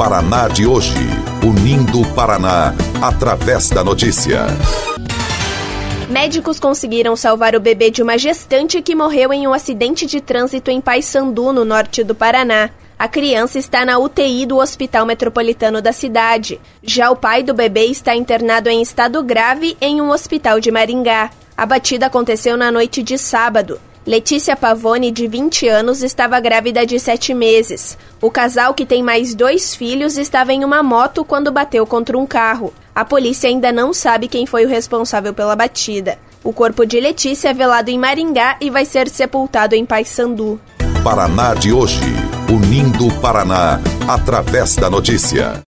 Paraná de hoje, unindo o Paraná através da notícia. Médicos conseguiram salvar o bebê de uma gestante que morreu em um acidente de trânsito em Paysandu, no norte do Paraná. A criança está na UTI do Hospital Metropolitano da cidade. Já o pai do bebê está internado em estado grave em um hospital de Maringá. A batida aconteceu na noite de sábado. Letícia Pavone, de 20 anos, estava grávida de 7 meses. O casal, que tem mais 2 filhos, estava em uma moto quando bateu contra um carro. A polícia ainda não sabe quem foi o responsável pela batida. O corpo de Letícia é velado em Maringá e vai ser sepultado em Paysandu. Paraná de hoje, unindo o Paraná através da notícia.